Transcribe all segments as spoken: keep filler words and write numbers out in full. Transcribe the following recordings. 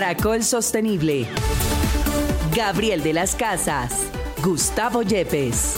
Caracol Sostenible. Gabriel de las Casas, Gustavo Yepes.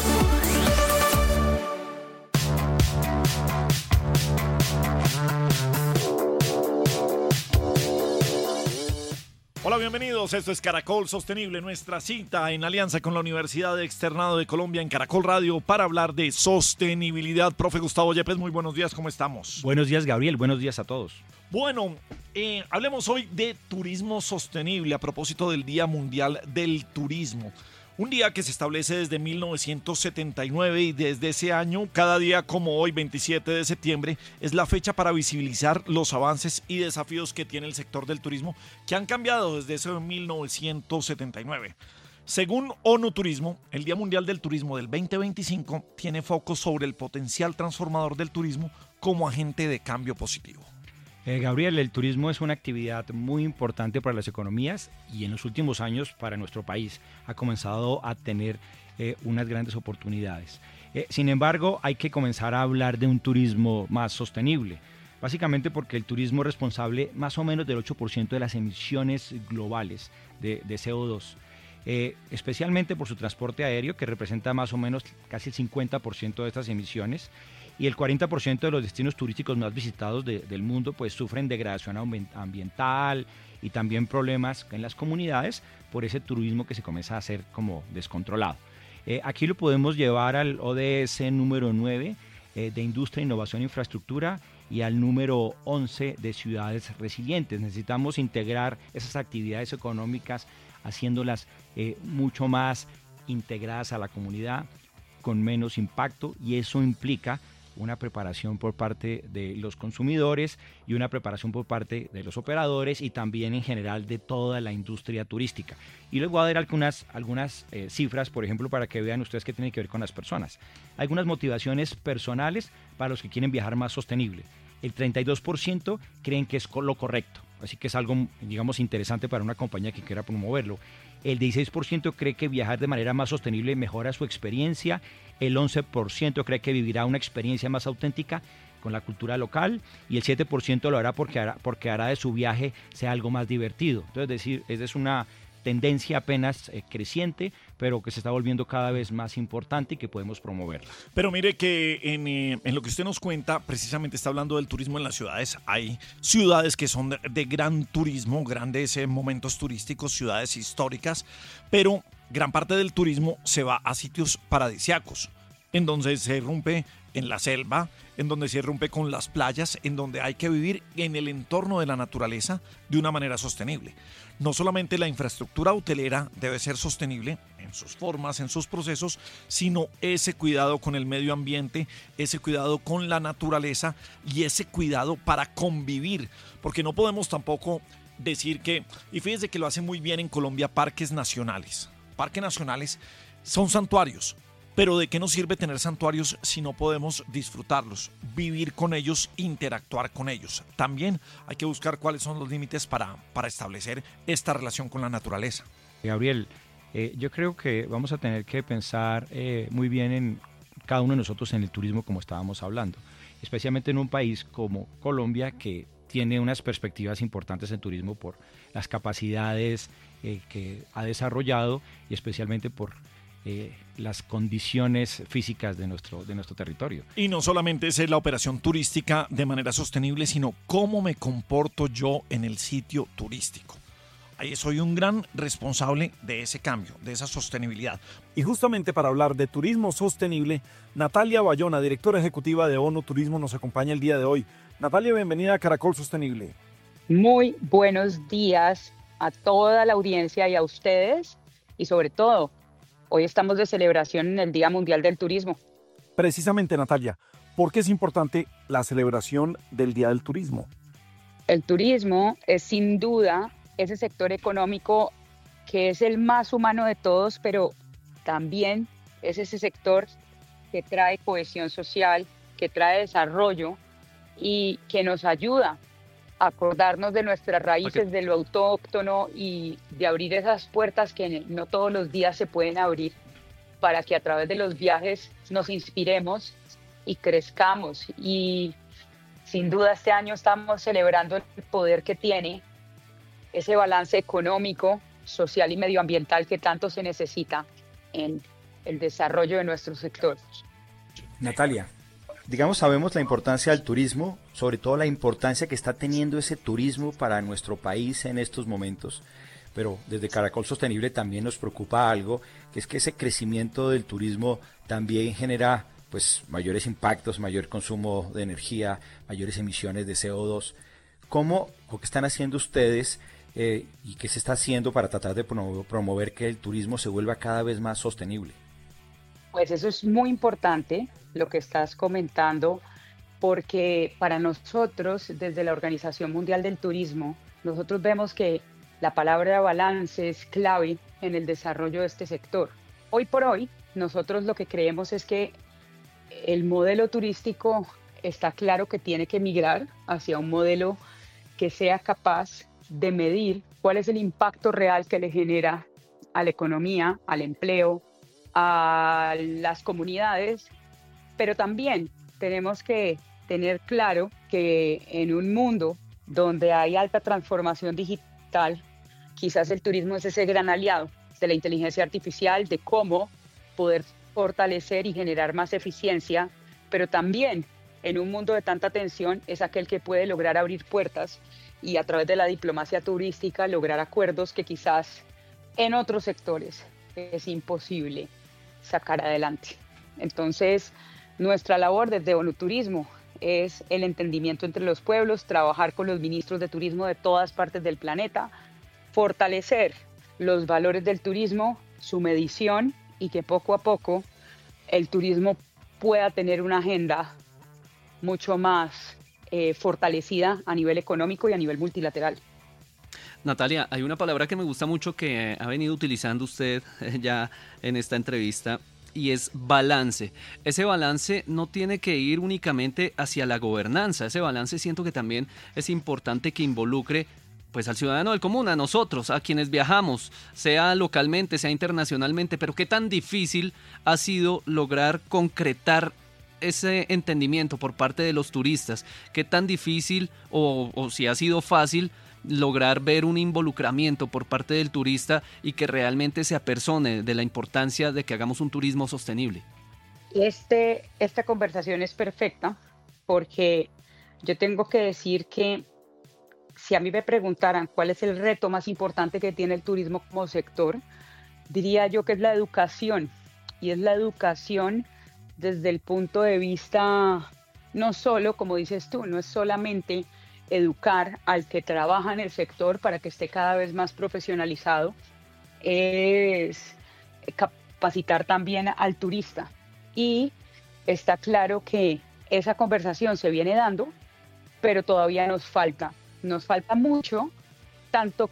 Hola, bienvenidos. Esto es Caracol Sostenible, nuestra cita en alianza con la Universidad Externado de Colombia en Caracol Radio para hablar de sostenibilidad. Profe Gustavo Yepes, muy buenos días, ¿cómo estamos? Buenos días, Gabriel, buenos días a todos. Bueno, eh, hablemos hoy de turismo sostenible a propósito del Día Mundial del Turismo. Un día que se establece desde mil novecientos setenta y nueve y desde ese año, cada día como hoy, veintisiete de septiembre, es la fecha para visibilizar los avances y desafíos que tiene el sector del turismo, que han cambiado desde ese mil novecientos setenta y nueve. Según ONU Turismo, el Día Mundial del Turismo del veinte veinticinco tiene foco sobre el potencial transformador del turismo como agente de cambio positivo. Eh, Gabriel, el turismo es una actividad muy importante para las economías y en los últimos años para nuestro país ha comenzado a tener eh, unas grandes oportunidades. Eh, sin embargo, hay que comenzar a hablar de un turismo más sostenible, básicamente porque el turismo es responsable más o menos del ocho por ciento de las emisiones globales de, de C O dos. Eh, especialmente por su transporte aéreo, que representa más o menos casi el cincuenta por ciento de estas emisiones, y el cuarenta por ciento de los destinos turísticos más visitados de, del mundo pues sufren degradación ambiental y también problemas en las comunidades por ese turismo que se comienza a hacer como descontrolado. Eh, aquí lo podemos llevar al O D S número nueve eh, de Industria, Innovación e Infraestructura y al número once de Ciudades Resilientes. Necesitamos integrar esas actividades económicas haciéndolas eh, mucho más integradas a la comunidad, con menos impacto, y eso implica una preparación por parte de los consumidores y una preparación por parte de los operadores y también en general de toda la industria turística. Y les voy a dar algunas, algunas eh, cifras, por ejemplo, para que vean ustedes qué tiene que ver con las personas. Algunas motivaciones personales para los que quieren viajar más sostenible. El treinta y dos por ciento creen que es lo correcto, así que es algo, digamos, interesante para una compañía que quiera promoverlo. El dieciséis por ciento cree que viajar de manera más sostenible mejora su experiencia. El once por ciento cree que vivirá una experiencia más auténtica con la cultura local. Y el siete por ciento lo hará porque hará, porque hará de su viaje sea algo más divertido. Entonces, es decir, esa es una tendencia apenas eh, creciente, pero que se está volviendo cada vez más importante y que podemos promoverla. Pero mire que en, eh, en lo que usted nos cuenta, precisamente está hablando del turismo en las ciudades. Hay ciudades que son de, de gran turismo, grandes eh, momentos turísticos, ciudades históricas, pero gran parte del turismo se va a sitios paradisíacos, en donde se irrumpe en la selva, en donde se irrumpe con las playas, en donde hay que vivir en el entorno de la naturaleza de una manera sostenible. No solamente la infraestructura hotelera debe ser sostenible en sus formas, en sus procesos, sino ese cuidado con el medio ambiente, ese cuidado con la naturaleza y ese cuidado para convivir, porque no podemos tampoco decir que, y fíjese que lo hacen muy bien en Colombia, parques nacionales. Parques nacionales son santuarios. Pero ¿de qué nos sirve tener santuarios si no podemos disfrutarlos, vivir con ellos, interactuar con ellos? También hay que buscar cuáles son los límites para, para establecer esta relación con la naturaleza. Gabriel, eh, yo creo que vamos a tener que pensar eh, muy bien en cada uno de nosotros en el turismo, como estábamos hablando, especialmente en un país como Colombia, que tiene unas perspectivas importantes en turismo por las capacidades eh, que ha desarrollado y especialmente por Eh, las condiciones físicas de nuestro, de nuestro territorio. Y no solamente es la operación turística de manera sostenible, sino cómo me comporto yo en el sitio turístico. Ahí soy un gran responsable de ese cambio, de esa sostenibilidad. Y justamente para hablar de turismo sostenible, Natalia Bayona, directora ejecutiva de ONU Turismo, nos acompaña el día de hoy. Natalia, bienvenida a Caracol Sostenible. Muy buenos días a toda la audiencia y a ustedes, y sobre todo, hoy estamos de celebración en el Día Mundial del Turismo. Precisamente, Natalia, ¿por qué es importante la celebración del Día del Turismo? El turismo es sin duda ese sector económico que es el más humano de todos, pero también es ese sector que trae cohesión social, que trae desarrollo y que nos ayuda a acordarnos de nuestras raíces, okay, de lo autóctono y de abrir esas puertas que no todos los días se pueden abrir, para que a través de los viajes nos inspiremos y crezcamos. Y sin duda este año estamos celebrando el poder que tiene ese balance económico, social y medioambiental que tanto se necesita en el desarrollo de nuestro sector. Natalia, digamos, sabemos la importancia del turismo, sobre todo la importancia que está teniendo ese turismo para nuestro país en estos momentos, pero desde Caracol Sostenible también nos preocupa algo, que es que ese crecimiento del turismo también genera pues mayores impactos, mayor consumo de energía, mayores emisiones de C O dos. ¿Cómo o qué están haciendo ustedes eh, y qué se está haciendo para tratar de promover, promover que el turismo se vuelva cada vez más sostenible? Pues eso es muy importante lo que estás comentando, porque para nosotros, desde la Organización Mundial del Turismo, nosotros vemos que la palabra balance es clave en el desarrollo de este sector. Hoy por hoy, nosotros lo que creemos es que el modelo turístico está claro que tiene que migrar hacia un modelo que sea capaz de medir cuál es el impacto real que le genera a la economía, al empleo, a las comunidades, pero también tenemos que tener claro que en un mundo donde hay alta transformación digital, quizás el turismo es ese gran aliado de la inteligencia artificial, de cómo poder fortalecer y generar más eficiencia, pero también en un mundo de tanta tensión es aquel que puede lograr abrir puertas y a través de la diplomacia turística lograr acuerdos que quizás en otros sectores es imposible sacar adelante. Entonces, nuestra labor desde ONU Turismo es el entendimiento entre los pueblos, trabajar con los ministros de turismo de todas partes del planeta, fortalecer los valores del turismo, su medición y que poco a poco el turismo pueda tener una agenda mucho más eh, fortalecida a nivel económico y a nivel multilateral. Natalia, hay una palabra que me gusta mucho que ha venido utilizando usted ya en esta entrevista y es balance. Ese balance no tiene que ir únicamente hacia la gobernanza, ese balance siento que también es importante que involucre pues al ciudadano del común, a nosotros, a quienes viajamos, sea localmente, sea internacionalmente, pero qué tan difícil ha sido lograr concretar ese entendimiento por parte de los turistas, qué tan difícil o, o si ha sido fácil lograr ver un involucramiento por parte del turista y que realmente se apersone de la importancia de que hagamos un turismo sostenible. Este, esta conversación es perfecta porque yo tengo que decir que si a mí me preguntaran cuál es el reto más importante que tiene el turismo como sector, diría yo que es la educación, y es la educación desde el punto de vista, no solo, como dices tú, no es solamente educar al que trabaja en el sector para que esté cada vez más profesionalizado, es capacitar también al turista. Y está claro que esa conversación se viene dando, pero todavía nos falta. Nos falta mucho, tanto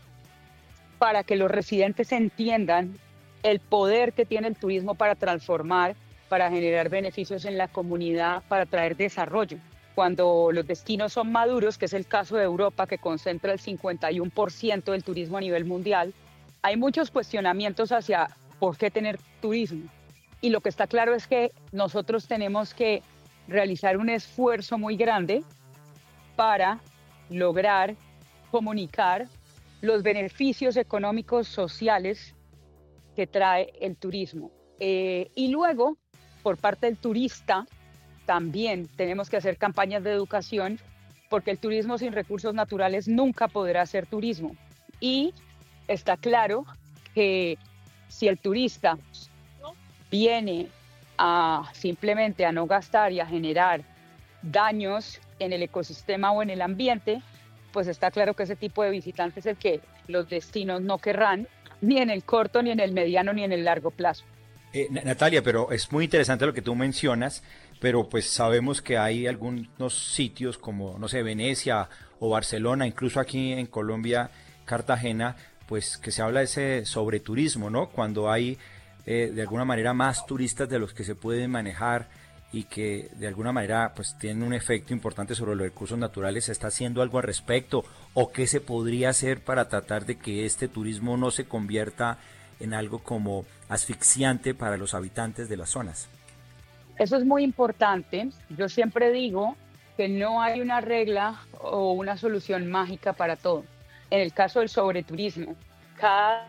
para que los residentes entiendan el poder que tiene el turismo para transformar, para generar beneficios en la comunidad, para traer desarrollo. Cuando los destinos son maduros, que es el caso de Europa, que concentra el cincuenta y uno por ciento del turismo a nivel mundial, hay muchos cuestionamientos hacia por qué tener turismo. Y lo que está claro es que nosotros tenemos que realizar un esfuerzo muy grande para lograr comunicar los beneficios económicos sociales que trae el turismo. Eh, y luego, por parte del turista, también tenemos que hacer campañas de educación, porque el turismo sin recursos naturales nunca podrá ser turismo. Y está claro que si el turista viene a simplemente a no gastar y a generar daños en el ecosistema o en el ambiente, pues está claro que ese tipo de visitantes es el que los destinos no querrán, ni en el corto, ni en el mediano, ni en el largo plazo. Eh, Natalia, pero es muy interesante lo que tú mencionas, pero pues sabemos que hay algunos sitios como, no sé, Venecia o Barcelona, incluso aquí en Colombia, Cartagena, pues que se habla de ese sobreturismo, ¿no? Cuando hay eh, de alguna manera más turistas de los que se pueden manejar y que de alguna manera pues tienen un efecto importante sobre los recursos naturales. ¿Se está haciendo algo al respecto? ¿O qué se podría hacer para tratar de que este turismo no se convierta en algo como asfixiante para los habitantes de las zonas? Eso es muy importante. Yo siempre digo que no hay una regla o una solución mágica para todo. en el caso del sobreturismo, cada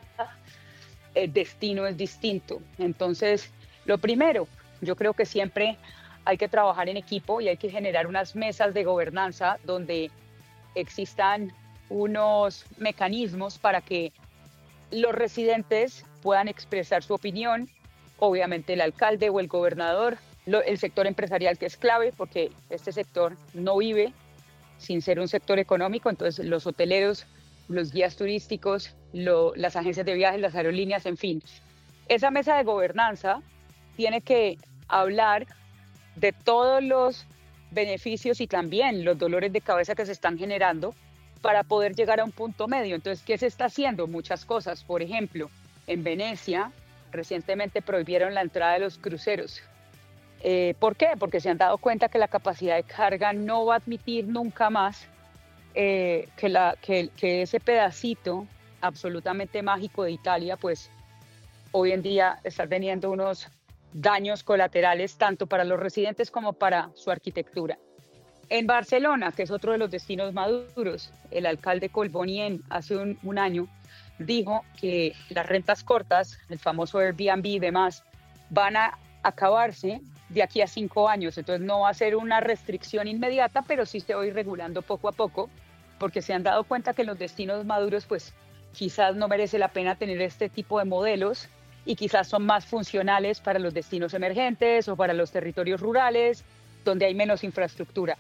eh, destino es distinto. Entonces, lo primero, yo creo que siempre hay que trabajar en equipo y hay que generar unas mesas de gobernanza donde existan unos mecanismos para que los residentes puedan expresar su opinión, obviamente el alcalde o el gobernador, lo, el sector empresarial, que es clave porque este sector no vive sin ser un sector económico, entonces los hoteleros, los guías turísticos, lo, las agencias de viajes, las aerolíneas, en fin. Esa mesa de gobernanza tiene que hablar de todos los beneficios y también los dolores de cabeza que se están generando para poder llegar a un punto medio. Entonces, ¿qué se está haciendo? Muchas cosas. Por ejemplo, en Venecia recientemente prohibieron la entrada de los cruceros. Eh, ¿Por qué? Porque se han dado cuenta que la capacidad de carga no va a admitir nunca más eh, que, la, que, que ese pedacito absolutamente mágico de Italia, pues hoy en día está teniendo unos daños colaterales tanto para los residentes como para su arquitectura. En Barcelona, que es otro de los destinos maduros, el alcalde Collboni hace un, un año dijo que las rentas cortas, el famoso Airbnb y demás, van a acabarse de aquí a cinco años. Entonces no va a ser una restricción inmediata, pero sí se va a ir regulando poco a poco, porque se han dado cuenta que los destinos maduros, pues quizás no merece la pena tener este tipo de modelos y quizás son más funcionales para los destinos emergentes o para los territorios rurales, donde hay menos infraestructura.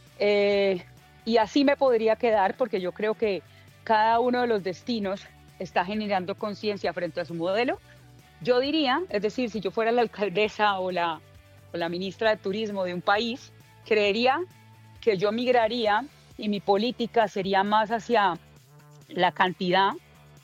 Eh, y así me podría quedar, porque yo creo que cada uno de los destinos está generando conciencia frente a su modelo. Yo diría, es decir, si yo fuera la alcaldesa o la, o la ministra de Turismo de un país, creería que yo migraría y mi política sería más hacia la cantidad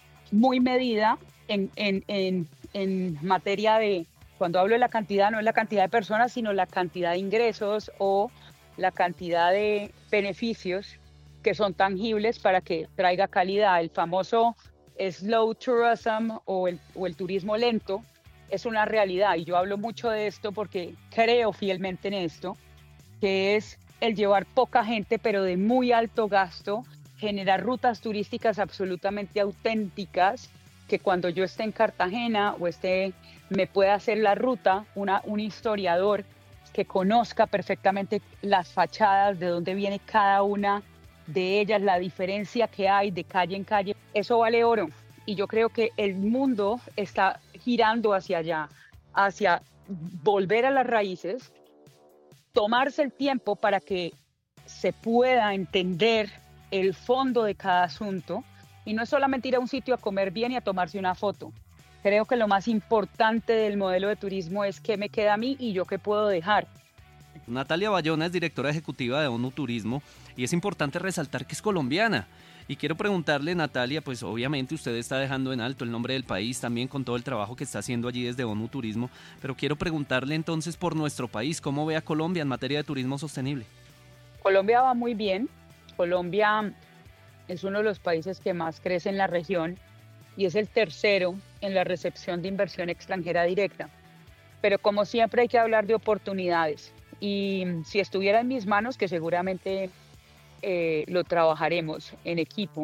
muy medida en, en, en, en materia de, cuando hablo de la cantidad, no es la cantidad de personas, sino la cantidad de ingresos o la cantidad de beneficios que son tangibles para que traiga calidad. El famoso slow tourism o el, o el turismo lento es una realidad, y yo hablo mucho de esto porque creo fielmente en esto, que es el llevar poca gente pero de muy alto gasto, generar rutas turísticas absolutamente auténticas, que cuando yo esté en Cartagena o esté, me pueda hacer la ruta una, un historiador que conozca perfectamente las fachadas, de dónde viene cada una de ellas, la diferencia que hay de calle en calle. Eso vale oro, y yo creo que el mundo está girando hacia allá, hacia volver a las raíces, tomarse el tiempo para que se pueda entender el fondo de cada asunto, y no es solamente ir a un sitio a comer bien y a tomarse una foto. Creo que lo más importante del modelo de turismo es qué me queda a mí y yo qué puedo dejar. Natalia Bayona es directora ejecutiva de ONU Turismo y es importante resaltar que es colombiana. Y quiero preguntarle, Natalia, pues obviamente usted está dejando en alto el nombre del país también con todo el trabajo que está haciendo allí desde ONU Turismo, pero quiero preguntarle entonces por nuestro país, ¿cómo ve a Colombia en materia de turismo sostenible? Colombia va muy bien. Colombia es uno de los países que más crece en la región y es el tercero en la recepción de inversión extranjera directa. Pero como siempre hay que hablar de oportunidades, y si estuviera en mis manos, que seguramente eh, lo trabajaremos en equipo,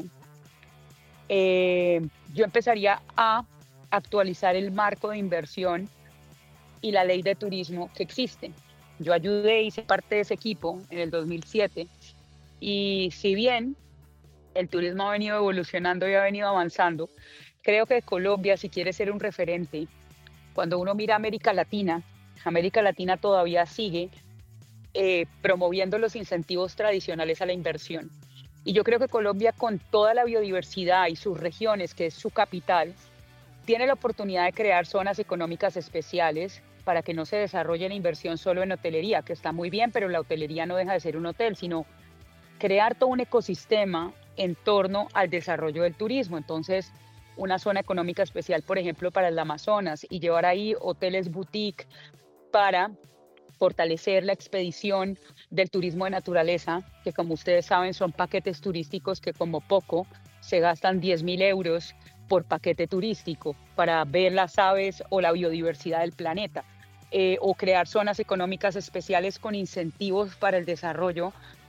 eh, yo empezaría a actualizar el marco de inversión y la ley de turismo que existe. Yo ayudé, hice parte de ese equipo en el dos mil siete, y si bien el turismo ha venido evolucionando y ha venido avanzando, creo que Colombia, si quiere ser un referente, cuando uno mira América Latina, América Latina todavía sigue eh, promoviendo los incentivos tradicionales a la inversión. Y yo creo que Colombia, con toda la biodiversidad y sus regiones, que es su capital, tiene la oportunidad de crear zonas económicas especiales para que no se desarrolle la inversión solo en hotelería, que está muy bien, pero la hotelería no deja de ser un hotel, sino crear todo un ecosistema en torno al desarrollo del turismo. Entonces, una zona económica especial, por ejemplo, para el Amazonas, y llevar ahí hoteles boutique para fortalecer la expedición del turismo de naturaleza, que como ustedes saben son paquetes turísticos que como poco se gastan diez mil euros por paquete turístico para ver las aves o la biodiversidad del planeta, eh, o crear zonas económicas especiales con incentivos para el desarrollo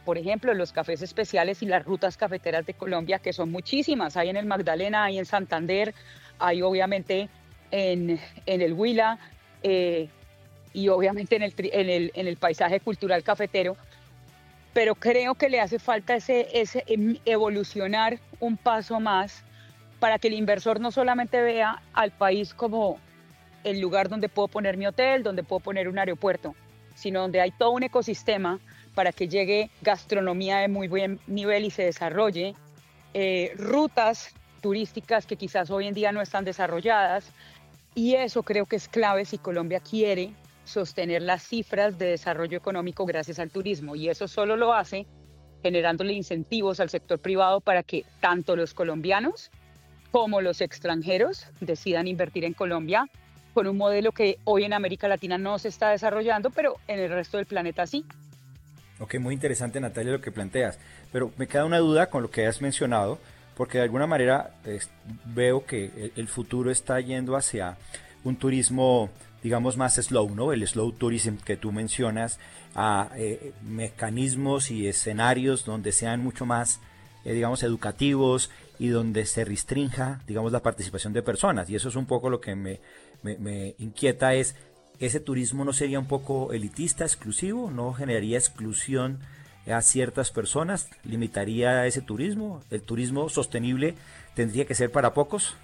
por ejemplo, los cafés especiales y las rutas cafeteras de Colombia, que son muchísimas. Hay en el Magdalena, hay en Santander, hay obviamente en, en el Huila eh, y obviamente en el, en, el, en el paisaje cultural cafetero. Pero creo que le hace falta ese, ese evolucionar un paso más para que el inversor no solamente vea al país como el lugar donde puedo poner mi hotel, donde puedo poner un aeropuerto, sino donde hay todo un ecosistema para que llegue gastronomía de muy buen nivel y se desarrolle, eh, rutas turísticas que quizás hoy en día no están desarrolladas, y eso creo que es clave si Colombia quiere sostener las cifras de desarrollo económico gracias al turismo, y eso solo lo hace generándole incentivos al sector privado para que tanto los colombianos como los extranjeros decidan invertir en Colombia con un modelo que hoy en América Latina no se está desarrollando, pero en el resto del planeta sí. Ok, muy interesante, Natalia, lo que planteas, pero me queda una duda con lo que has mencionado, porque de alguna manera pues, veo que el, el futuro está yendo hacia un turismo, digamos, más slow, ¿no? El slow tourism que tú mencionas, a eh, mecanismos y escenarios donde sean mucho más, eh, digamos, educativos y donde se restrinja, digamos, la participación de personas. Y eso es un poco lo que me, me, me inquieta, es, ¿ese turismo no sería un poco elitista, exclusivo? ¿No generaría exclusión a ciertas personas? ¿Limitaría ese turismo? ¿El turismo sostenible tendría que ser para pocos?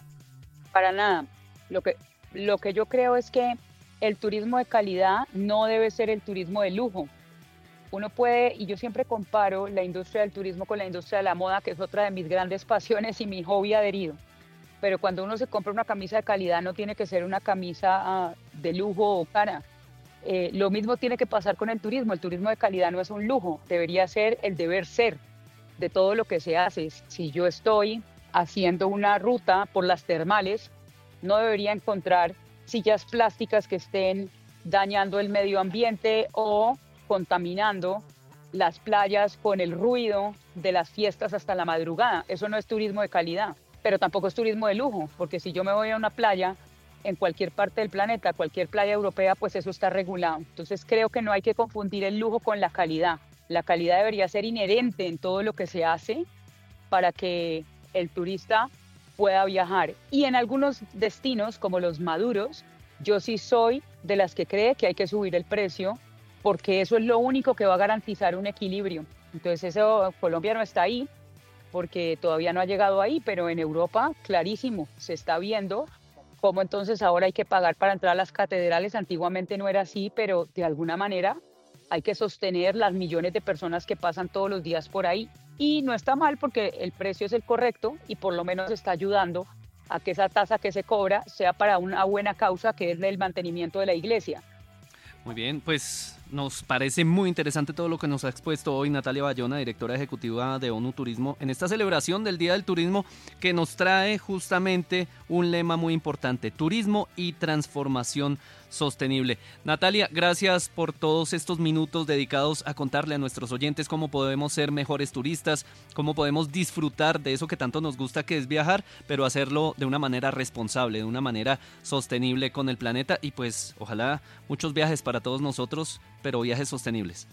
Para nada. Lo que, lo que yo creo es que el turismo de calidad no debe ser el turismo de lujo. Uno puede, y yo siempre comparo la industria del turismo con la industria de la moda, que es otra de mis grandes pasiones y mi hobby adherido. Pero cuando uno se compra una camisa de calidad, no tiene que ser una camisa uh, de lujo o cara. Eh, lo mismo tiene que pasar con el turismo. El turismo de calidad no es un lujo, debería ser el deber ser de todo lo que se hace. Si yo estoy haciendo una ruta por las termales, no debería encontrar sillas plásticas que estén dañando el medio ambiente o contaminando las playas con el ruido de las fiestas hasta la madrugada. Eso no es turismo de calidad, pero tampoco es turismo de lujo, porque si yo me voy a una playa en cualquier parte del planeta, cualquier playa europea, pues eso está regulado. Entonces creo que no hay que confundir el lujo con la calidad. La calidad debería ser inherente en todo lo que se hace para que el turista pueda viajar. Y en algunos destinos, como los maduros, yo sí soy de las que cree que hay que subir el precio, porque eso es lo único que va a garantizar un equilibrio. Entonces eso, Colombia no está ahí, porque todavía no ha llegado ahí, pero en Europa, clarísimo, se está viendo cómo entonces ahora hay que pagar para entrar a las catedrales. Antiguamente no era así, pero de alguna manera hay que sostener las millones de personas que pasan todos los días por ahí. Y no está mal porque el precio es el correcto y por lo menos está ayudando a que esa tasa que se cobra sea para una buena causa, que es el mantenimiento de la iglesia. Muy bien, pues nos parece muy interesante todo lo que nos ha expuesto hoy Natalia Bayona, directora ejecutiva de ONU Turismo, en esta celebración del Día del Turismo, que nos trae justamente un lema muy importante: turismo y transformación sostenible. Natalia, gracias por todos estos minutos dedicados a contarle a nuestros oyentes cómo podemos ser mejores turistas, cómo podemos disfrutar de eso que tanto nos gusta, que es viajar, pero hacerlo de una manera responsable, de una manera sostenible con el planeta, y pues ojalá muchos viajes para todos nosotros, pero viajes sostenibles.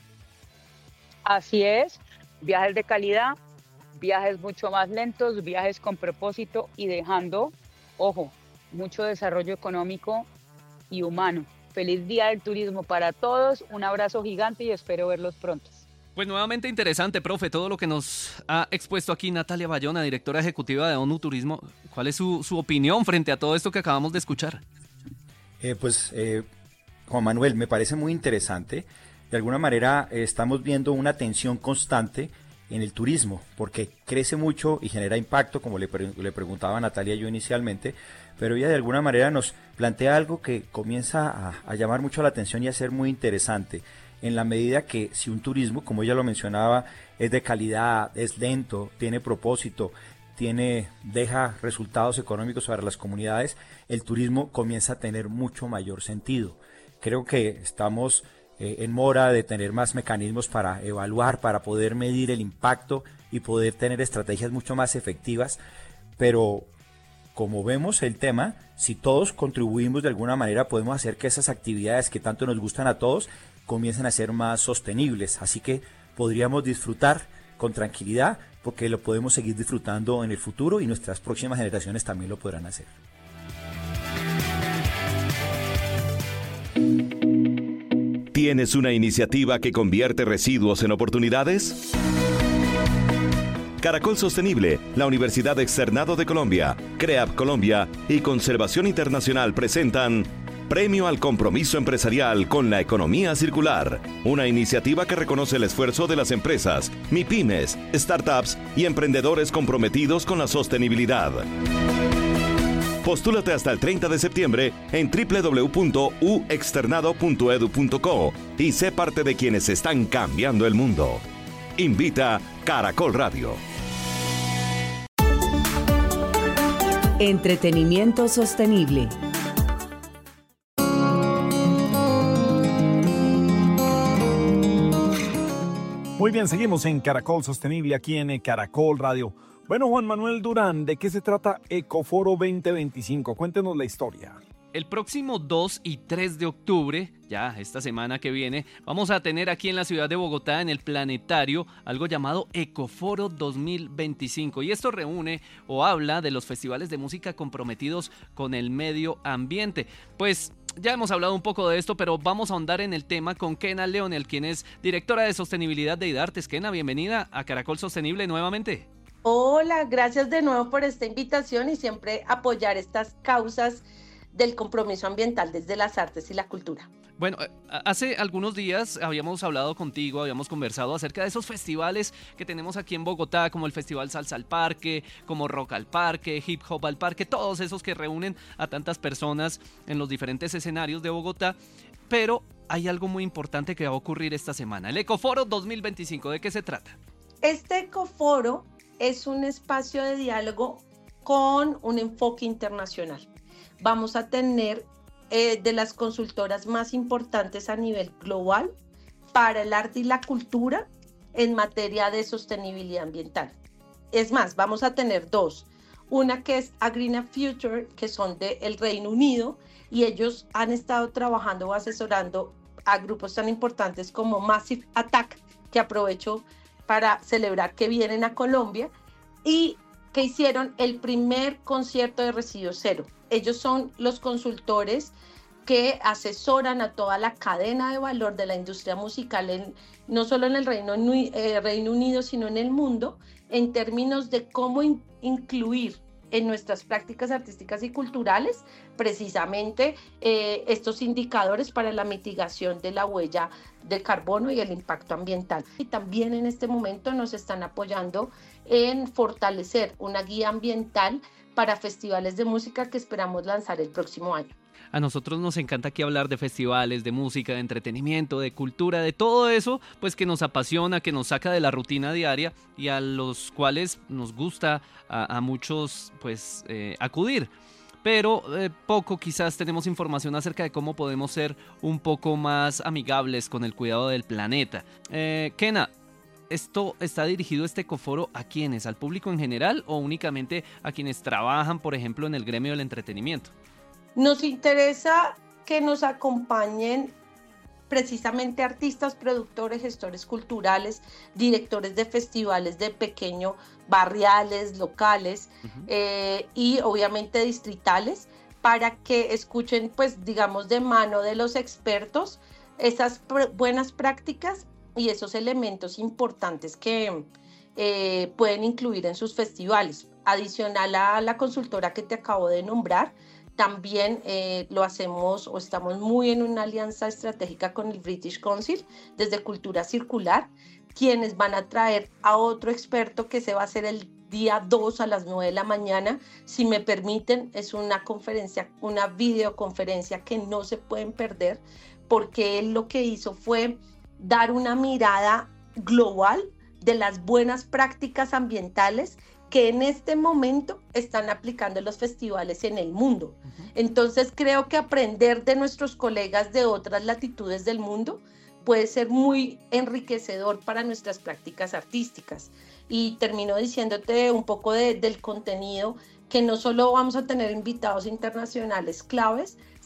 Así es, viajes de calidad, viajes mucho más lentos, viajes con propósito y dejando, ojo, mucho desarrollo económico y humano. Feliz Día del Turismo para todos, un abrazo gigante y espero verlos pronto. Pues nuevamente interesante, profe, todo lo que nos ha expuesto aquí Natalia Bayona, directora ejecutiva de ONU Turismo. ¿Cuál es su, su opinión frente a todo esto que acabamos de escuchar? Eh, pues, eh, Juan Manuel, me parece muy interesante. De alguna manera eh, estamos viendo una tensión constante en el turismo, porque crece mucho y genera impacto, como le, pre le preguntaba a Natalia yo inicialmente, pero ella de alguna manera nos plantea algo que comienza a, a llamar mucho la atención y a ser muy interesante, en la medida que si un turismo, como ella lo mencionaba, es de calidad, es lento, tiene propósito, tiene, deja resultados económicos para las comunidades, el turismo comienza a tener mucho mayor sentido. Creo que estamos eh, en mora de tener más mecanismos para evaluar, para poder medir el impacto y poder tener estrategias mucho más efectivas, pero como vemos el tema, si todos contribuimos de alguna manera, podemos hacer que esas actividades que tanto nos gustan a todos comiencen a ser más sostenibles. Así que podríamos disfrutar con tranquilidad, porque lo podemos seguir disfrutando en el futuro y nuestras próximas generaciones también lo podrán hacer. ¿Tienes una iniciativa que convierte residuos en oportunidades? Caracol Sostenible, la Universidad Externado de Colombia, CREAP Colombia y Conservación Internacional presentan Premio al Compromiso Empresarial con la Economía Circular, una iniciativa que reconoce el esfuerzo de las empresas, MIPYMES, startups y emprendedores comprometidos con la sostenibilidad. Postúlate hasta el treinta de septiembre en doble u doble u doble u punto u externado punto edu punto co y sé parte de quienes están cambiando el mundo. Invita Caracol Radio. Entretenimiento sostenible. Muy bien, seguimos en Caracol Sostenible aquí en Caracol Radio. Bueno, Juan Manuel Durán, ¿de qué se trata Ecoforo veinte veinticinco? Cuéntenos la historia. El próximo dos y tres de octubre, ya esta semana que viene, vamos a tener aquí en la ciudad de Bogotá, en el Planetario, algo llamado Ecoforo dos mil veinticinco. Y esto reúne o habla de los festivales de música comprometidos con el medio ambiente. Pues ya hemos hablado un poco de esto, pero vamos a ahondar en el tema con Kena Leonel, quien es directora de sostenibilidad de IDARTES. Kena, bienvenida a Caracol Sostenible nuevamente. Hola, gracias de nuevo por esta invitación y siempre apoyar estas causas del compromiso ambiental desde las artes y la cultura. Bueno, hace algunos días habíamos hablado contigo, habíamos conversado acerca de esos festivales que tenemos aquí en Bogotá, como el Festival Salsa al Parque, como Rock al Parque, Hip Hop al Parque, todos esos que reúnen a tantas personas en los diferentes escenarios de Bogotá, pero hay algo muy importante que va a ocurrir esta semana, el Ecoforo dos mil veinticinco. ¿De qué se trata? Este Ecoforo es un espacio de diálogo con un enfoque internacional. Vamos a tener eh, de las consultoras más importantes a nivel global para el arte y la cultura en materia de sostenibilidad ambiental. Es más, vamos a tener dos. Una que es A Greener Future, que son del Reino Unido, y ellos han estado trabajando o asesorando a grupos tan importantes como Massive Attack, que aprovecho para celebrar que vienen a Colombia, y que hicieron el primer concierto de residuos cero. Ellos son los consultores que asesoran a toda la cadena de valor de la industria musical, en, no solo en el Reino, eh, Reino Unido, sino en el mundo, en términos de cómo in, incluir en nuestras prácticas artísticas y culturales precisamente eh, estos indicadores para la mitigación de la huella de carbono y el impacto ambiental. Y también en este momento nos están apoyando en fortalecer una guía ambiental para festivales de música que esperamos lanzar el próximo año. A nosotros nos encanta aquí hablar de festivales, de música, de entretenimiento, de cultura, de todo eso, pues que nos apasiona, que nos saca de la rutina diaria y a los cuales nos gusta a, a muchos pues eh, acudir. Pero eh, poco quizás tenemos información acerca de cómo podemos ser un poco más amigables con el cuidado del planeta. Eh, Kena, ¿esto está dirigido, este Ecoforo, a quiénes? ¿Al público en general o únicamente a quienes trabajan, por ejemplo, en el gremio del entretenimiento? Nos interesa que nos acompañen precisamente artistas, productores, gestores culturales, directores de festivales de pequeño, barriales, locales uh-huh. eh, y obviamente distritales, para que escuchen, pues digamos, de mano de los expertos esas pr- buenas prácticas y esos elementos importantes que eh, pueden incluir en sus festivales. Adicional a la consultora que te acabo de nombrar, también eh, lo hacemos o estamos muy en una alianza estratégica con el British Council desde Cultura Circular, quienes van a traer a otro experto que se va a hacer el día dos a las nueve de la mañana. Si me permiten, es una conferencia, una videoconferencia que no se pueden perder, porque él lo que hizo fue dar una mirada global de las buenas prácticas ambientales que en este momento están aplicando los festivales en el mundo. Uh-huh. Entonces creo que aprender de nuestros colegas de otras latitudes del mundo puede ser muy enriquecedor para nuestras prácticas artísticas. Y termino diciéndote un poco de, del contenido, que no solo vamos a tener invitados internacionales claves,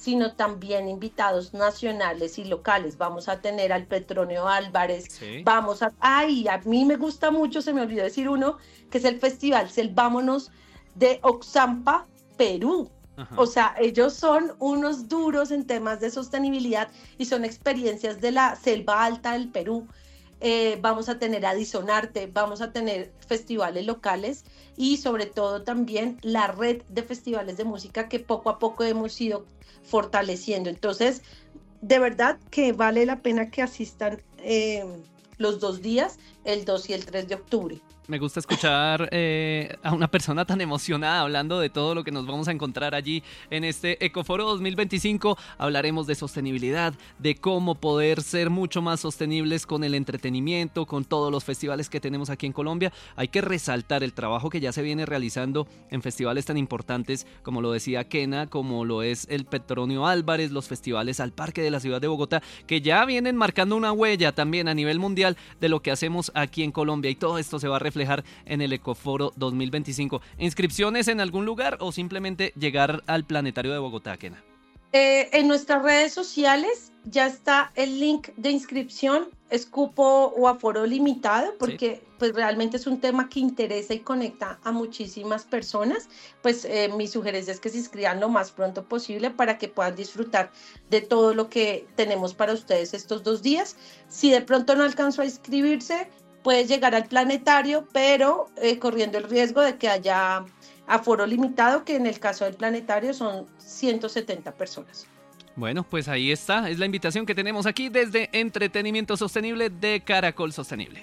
sino también invitados nacionales y locales. Vamos a tener al Petronio Álvarez, sí. vamos a... ¡Ay! A mí me gusta mucho, se me olvidó decir uno, que es el Festival Selvámonos de Oxampa, Perú. Ajá. O sea, ellos son unos duros en temas de sostenibilidad y son experiencias de la selva alta del Perú. Eh, vamos a tener Adisonarte, vamos a tener festivales locales y sobre todo también la red de festivales de música que poco a poco hemos ido fortaleciendo. Entonces, de verdad que vale la pena que asistan eh, los dos días, el dos y el tres de octubre. Me gusta escuchar eh, a una persona tan emocionada hablando de todo lo que nos vamos a encontrar allí en este Ecoforo dos mil veinticinco. Hablaremos de sostenibilidad, de cómo poder ser mucho más sostenibles con el entretenimiento, con todos los festivales que tenemos aquí en Colombia. Hay que resaltar el trabajo que ya se viene realizando en festivales tan importantes como lo decía Kena, como lo es el Petronio Álvarez, los festivales al Parque de la Ciudad de Bogotá, que ya vienen marcando una huella también a nivel mundial de lo que hacemos aquí en Colombia, y todo esto se va a reflejar en el Ecoforo dos mil veinticinco. ¿Inscripciones en algún lugar o simplemente llegar al Planetario de Bogotá, Kena? Eh, en nuestras redes sociales ya está el link de inscripción, es cupo o aforo limitado, porque sí. pues realmente es un tema que interesa y conecta a muchísimas personas. Pues eh, mi sugerencia es que se inscriban lo más pronto posible para que puedan disfrutar de todo lo que tenemos para ustedes estos dos días. Si de pronto no alcanzó a inscribirse, puede llegar al Planetario, pero eh, corriendo el riesgo de que haya aforo limitado, que en el caso del Planetario son ciento setenta personas. Bueno, pues ahí está, es la invitación que tenemos aquí desde Entretenimiento Sostenible de Caracol Sostenible.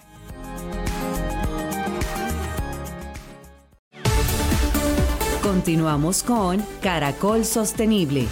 Continuamos con Caracol Sostenible.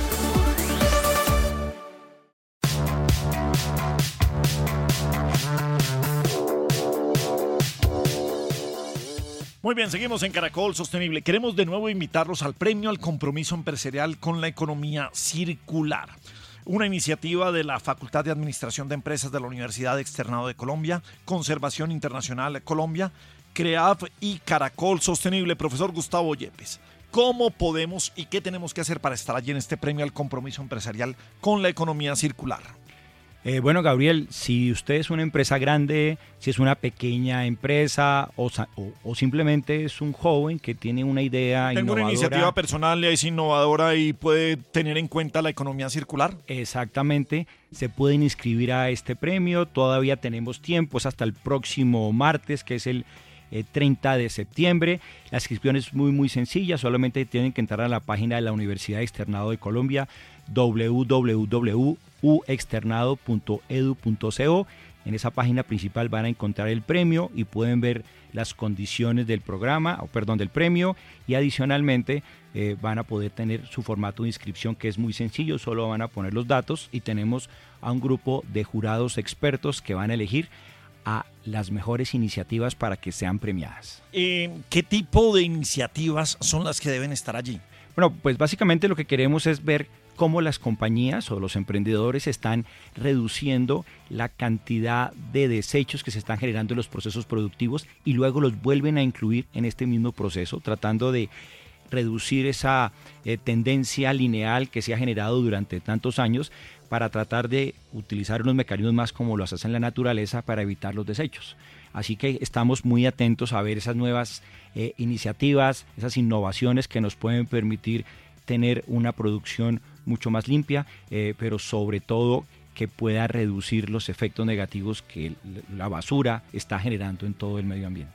Muy bien, seguimos en Caracol Sostenible. Queremos de nuevo invitarlos al Premio al Compromiso Empresarial con la Economía Circular, una iniciativa de la Facultad de Administración de Empresas de la Universidad Externado de Colombia, Conservación Internacional Colombia, CREAF y Caracol Sostenible. Profesor Gustavo Yepes, ¿cómo podemos y qué tenemos que hacer para estar allí en este Premio al Compromiso Empresarial con la Economía Circular? Eh, bueno, Gabriel, si usted es una empresa grande, si es una pequeña empresa o, o, o simplemente es un joven que tiene una idea Tengo innovadora. una iniciativa personal, es innovadora y puede tener en cuenta la economía circular. Exactamente, se pueden inscribir a este premio, todavía tenemos tiempo, es hasta el próximo martes, que es el eh, treinta de septiembre. La inscripción es muy muy sencilla, solamente tienen que entrar a la página de la Universidad Externado de Colombia, doble u doble u doble u punto u externado punto edu punto co. En esa página principal van a encontrar el premio y pueden ver las condiciones del programa, o perdón, del premio, y adicionalmente eh, van a poder tener su formato de inscripción, que es muy sencillo, solo van a poner los datos y tenemos a un grupo de jurados expertos que van a elegir a las mejores iniciativas para que sean premiadas. Eh, ¿Qué tipo de iniciativas son las que deben estar allí? Bueno, pues básicamente lo que queremos es ver cómo las compañías o los emprendedores están reduciendo la cantidad de desechos que se están generando en los procesos productivos y luego los vuelven a incluir en este mismo proceso, tratando de reducir esa eh, tendencia lineal que se ha generado durante tantos años para tratar de utilizar unos mecanismos más como lo hace en la naturaleza para evitar los desechos. Así que estamos muy atentos a ver esas nuevas eh, iniciativas, esas innovaciones que nos pueden permitir tener una producción mucho más limpia, eh, pero sobre todo que pueda reducir los efectos negativos que la basura está generando en todo el medio ambiente.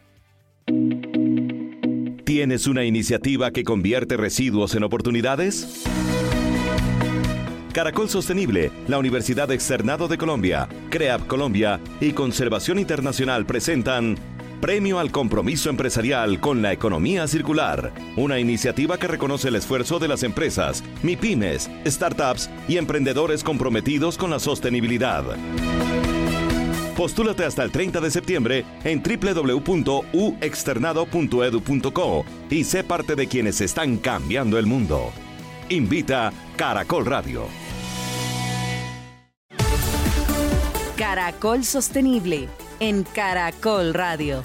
¿Tienes una iniciativa que convierte residuos en oportunidades? Caracol Sostenible, la Universidad Externado de Colombia, CREAP Colombia y Conservación Internacional presentan Premio al Compromiso Empresarial con la Economía Circular, una iniciativa que reconoce el esfuerzo de las empresas, MIPYMES, startups y emprendedores comprometidos con la sostenibilidad. Postúlate hasta el treinta de septiembre en doble u doble u doble u punto u externado punto edu punto co y sé parte de quienes están cambiando el mundo. Invita Caracol Radio. Caracol Sostenible en Caracol Radio.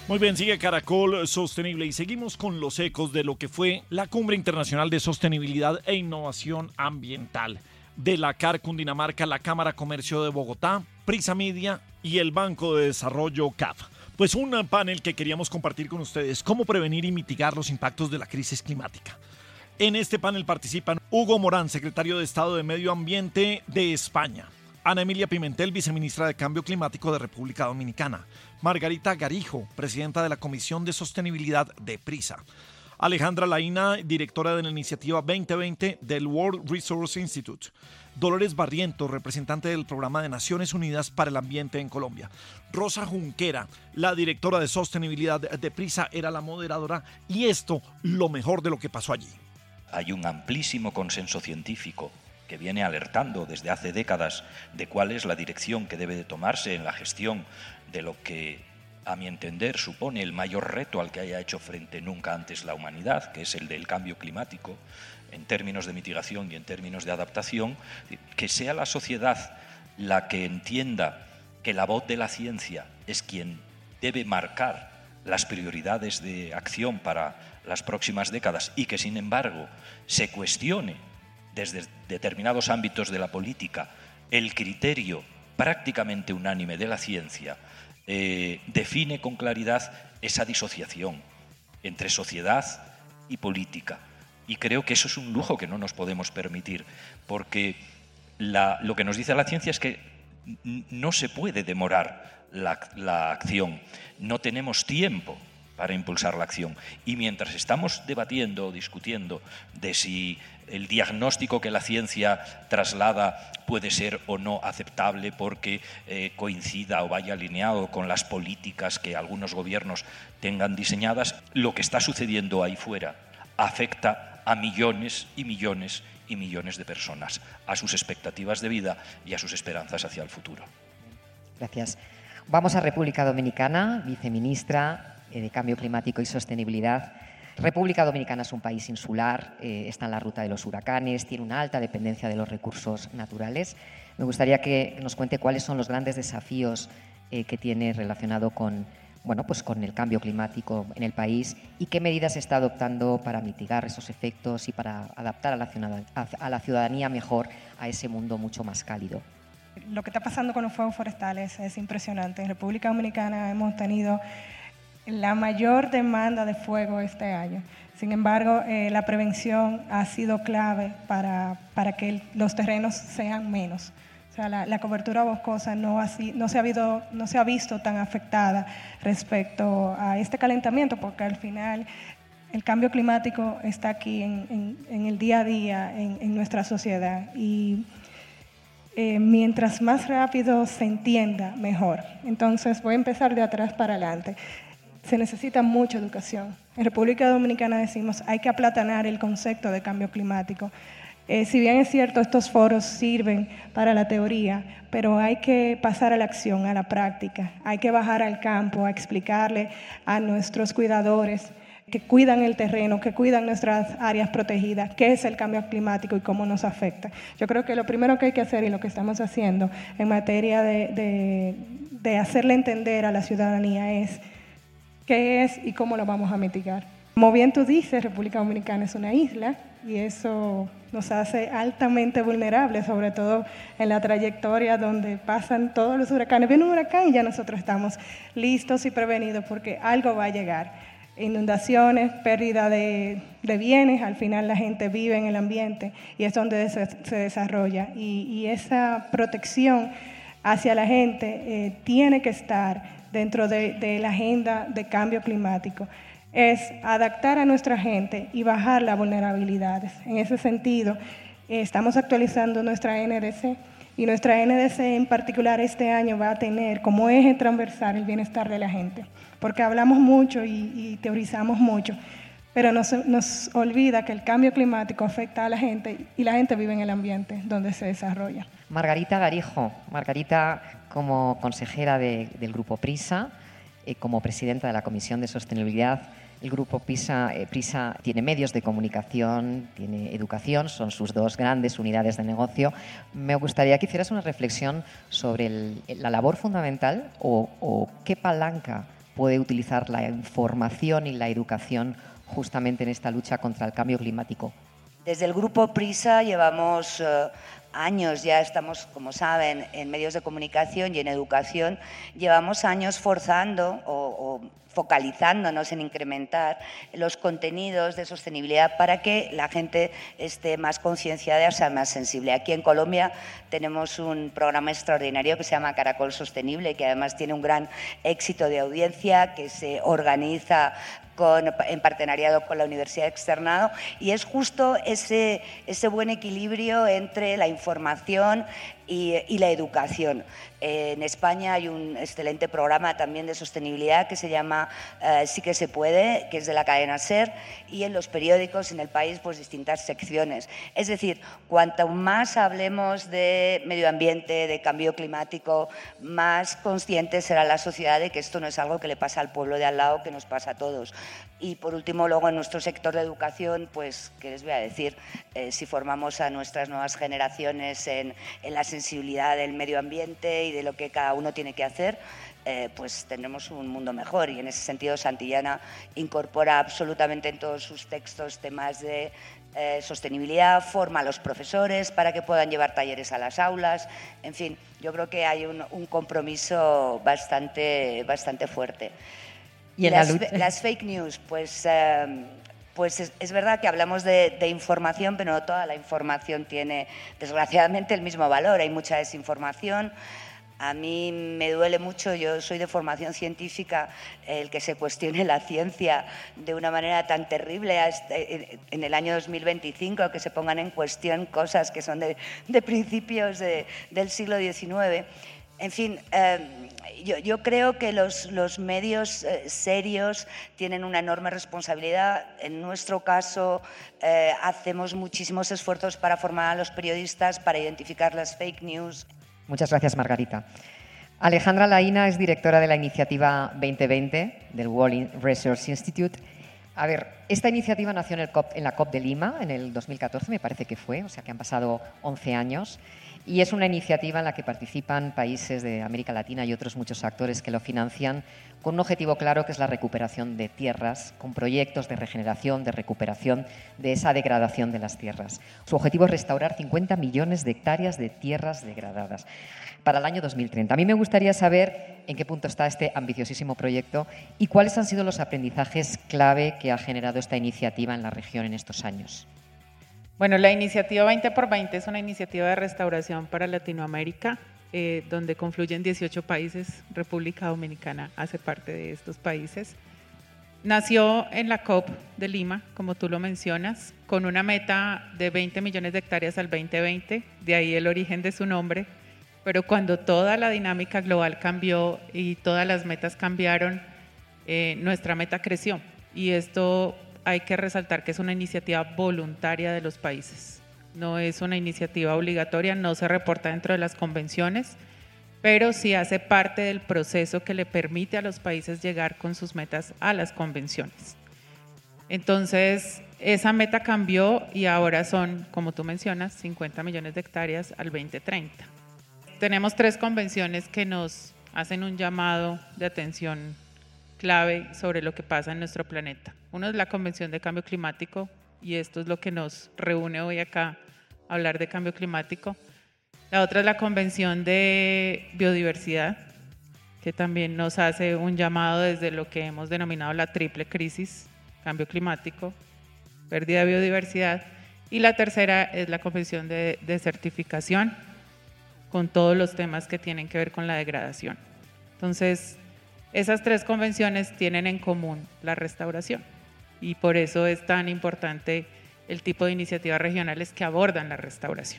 Muy bien, sigue Caracol Sostenible y seguimos con los ecos de lo que fue la Cumbre Internacional de Sostenibilidad e Innovación Ambiental de la C A R Cundinamarca, la Cámara Comercio de Bogotá, Prisa Media y el Banco de Desarrollo C A F. Pues un panel que queríamos compartir con ustedes, cómo prevenir y mitigar los impactos de la crisis climática. En este panel participan Hugo Morán, secretario de Estado de Medio Ambiente de España, Ana Emilia Pimentel, viceministra de Cambio Climático de República Dominicana, Margarita Garijo, presidenta de la Comisión de Sostenibilidad de Prisa, Alejandra Laína, directora de la iniciativa veinte veinte del World Resource Institute, Dolores Barrientos, representante del Programa de Naciones Unidas para el Ambiente en Colombia, Rosa Junquera, la directora de Sostenibilidad de Prisa, era la moderadora, y esto, lo mejor de lo que pasó allí. Hay un amplísimo consenso científico que viene alertando desde hace décadas de cuál es la dirección que debe de tomarse en la gestión de lo que, a mi entender, supone el mayor reto al que haya hecho frente nunca antes la humanidad, que es el del cambio climático, en términos de mitigación y en términos de adaptación. Que sea la sociedad la que entienda que la voz de la ciencia es quien debe marcar las prioridades de acción para las próximas décadas y que, sin embargo, se cuestione desde determinados ámbitos de la política el criterio prácticamente unánime de la ciencia, eh, define con claridad esa disociación entre sociedad y política. Y creo que eso es un lujo que no nos podemos permitir, porque la, lo que nos dice la ciencia es que no se puede demorar la, la acción, no tenemos tiempo para impulsar la acción. Y mientras estamos debatiendo o discutiendo de si el diagnóstico que la ciencia traslada puede ser o no aceptable porque eh, coincida o vaya alineado con las políticas que algunos gobiernos tengan diseñadas, lo que está sucediendo ahí fuera afecta a millones y millones y millones de personas, a sus expectativas de vida y a sus esperanzas hacia el futuro. Gracias. Vamos a República Dominicana, viceministra de Cambio Climático y Sostenibilidad. República Dominicana es un país insular, eh, está en la ruta de los huracanes, tiene una alta dependencia de los recursos naturales. Me gustaría que nos cuente cuáles son los grandes desafíos eh, que tiene relacionado con, bueno, pues con el cambio climático en el país y qué medidas está adoptando para mitigar esos efectos y para adaptar a la ciudadanía, a la ciudadanía mejor a ese mundo mucho más cálido. Lo que está pasando con los fuegos forestales es impresionante. En República Dominicana hemos tenido la mayor demanda de fuego este año. Sin embargo, eh, la prevención ha sido clave para, para que el, los terrenos sean menos. O sea, la, la cobertura boscosa no, ha, no, se ha habido, no se ha visto tan afectada respecto a este calentamiento, porque al final el cambio climático está aquí en, en, en el día a día, en, en nuestra sociedad. Y eh, mientras más rápido se entienda, mejor. Entonces, voy a empezar de atrás para adelante. Se necesita mucha educación. En República Dominicana decimos hay que aplatanar el concepto de cambio climático. Eh, si bien es cierto, estos foros sirven para la teoría, pero hay que pasar a la acción, a la práctica. Hay que bajar al campo, a explicarle a nuestros cuidadores que cuidan el terreno, que cuidan nuestras áreas protegidas, qué es el cambio climático y cómo nos afecta. Yo creo que lo primero que hay que hacer y lo que estamos haciendo en materia de, de, de hacerle entender a la ciudadanía es qué es y cómo lo vamos a mitigar. Como bien tú dices, República Dominicana es una isla y eso nos hace altamente vulnerables, sobre todo en la trayectoria donde pasan todos los huracanes. Viene un huracán y ya nosotros estamos listos y prevenidos porque algo va a llegar. Inundaciones, pérdida de, de bienes, al final la gente vive en el ambiente y es donde se, se desarrolla. Y, y esa protección hacia la gente eh, tiene que estar dentro de, de la agenda de cambio climático, es adaptar a nuestra gente y bajar las vulnerabilidades. En ese sentido, eh, estamos actualizando nuestra N D C y nuestra N D C en particular este año va a tener como eje transversal el bienestar de la gente, porque hablamos mucho y, y teorizamos mucho, pero nos, nos olvida que el cambio climático afecta a la gente y la gente vive en el ambiente donde se desarrolla. Margarita Garijo, Margarita como consejera de, del Grupo Prisa, eh, como presidenta de la Comisión de Sostenibilidad. El Grupo Prisa, eh, Prisa tiene medios de comunicación, tiene educación, son sus dos grandes unidades de negocio. Me gustaría que hicieras una reflexión sobre el, la labor fundamental o, o qué palanca puede utilizar la información y la educación justamente en esta lucha contra el cambio climático? Desde el Grupo Prisa llevamos uh, años, ya estamos, como saben, en medios de comunicación y en educación, llevamos años forzando o, o focalizándonos en incrementar los contenidos de sostenibilidad para que la gente esté más concienciada y sea más sensible. Aquí en Colombia tenemos un programa extraordinario que se llama Caracol Sostenible, que además tiene un gran éxito de audiencia, que se organiza Con, en partenariado con la Universidad de Externado, y es justo ese, ese buen equilibrio entre la información y, y la educación. Eh, en España hay un excelente programa también de sostenibilidad que se llama eh, Sí que se puede, que es de la cadena SER, y en los periódicos en el país pues distintas secciones. Es decir, cuanto más hablemos de medio ambiente, de cambio climático, más consciente será la sociedad de que esto no es algo que le pasa al pueblo de al lado, que nos pasa a todos. Y por último, luego en nuestro sector de educación, pues, ¿qué les voy a decir? Eh, si formamos a nuestras nuevas generaciones en, en la sensibilidad del medio ambiente y de lo que cada uno tiene que hacer, eh, pues tendremos un mundo mejor. Y en ese sentido, Santillana incorpora absolutamente en todos sus textos temas de eh, sostenibilidad, forma a los profesores para que puedan llevar talleres a las aulas. En fin, yo creo que hay un, un compromiso bastante, bastante fuerte. Y las, las fake news, pues, eh, pues es, es verdad que hablamos de, de información, pero no toda la información tiene, desgraciadamente, el mismo valor. Hay mucha desinformación. A mí me duele mucho, yo soy de formación científica, el que se cuestione la ciencia de una manera tan terrible en el año dos mil veinticinco, que se pongan en cuestión cosas que son de, de principios de, del siglo diecinueve. En fin, eh, yo, yo creo que los, los medios eh, serios tienen una enorme responsabilidad. En nuestro caso, eh, hacemos muchísimos esfuerzos para formar a los periodistas, para identificar las fake news. Muchas gracias, Margarita. Alejandra Laína es directora de la iniciativa veinte veinte del World Resource Institute. A ver, esta iniciativa nació en, el COP, en la COP de Lima en el dos mil catorce, me parece que fue, o sea que han pasado once años. Y es una iniciativa en la que participan países de América Latina y otros muchos actores que lo financian con un objetivo claro, que es la recuperación de tierras, con proyectos de regeneración, de recuperación de esa degradación de las tierras. Su objetivo es restaurar cincuenta millones de hectáreas de tierras degradadas para el año dos mil treinta. A mí me gustaría saber en qué punto está este ambiciosísimo proyecto y cuáles han sido los aprendizajes clave que ha generado esta iniciativa en la región en estos años. Bueno, la iniciativa veinte por veinte es una iniciativa de restauración para Latinoamérica, eh, donde confluyen dieciocho países. República Dominicana hace parte de estos países. Nació en la COP de Lima, como tú lo mencionas, con una meta de veinte millones de hectáreas al veinte veinte, de ahí el origen de su nombre, pero cuando toda la dinámica global cambió y todas las metas cambiaron, eh, nuestra meta creció, y esto hay que resaltar que es una iniciativa voluntaria de los países, no es una iniciativa obligatoria, no se reporta dentro de las convenciones, pero sí hace parte del proceso que le permite a los países llegar con sus metas a las convenciones. Entonces, esa meta cambió y ahora son, como tú mencionas, cincuenta millones de hectáreas al veinte treinta. Tenemos tres convenciones que nos hacen un llamado de atención clave sobre lo que pasa en nuestro planeta. Uno es la Convención de Cambio Climático, y esto es lo que nos reúne hoy acá a hablar de cambio climático. La otra es la Convención de Biodiversidad, que también nos hace un llamado desde lo que hemos denominado la triple crisis: cambio climático, pérdida de biodiversidad, y la tercera es la Convención de, de Certificación, con todos los temas que tienen que ver con la degradación. Entonces, esas tres convenciones tienen en común la restauración, y por eso es tan importante el tipo de iniciativas regionales que abordan la restauración.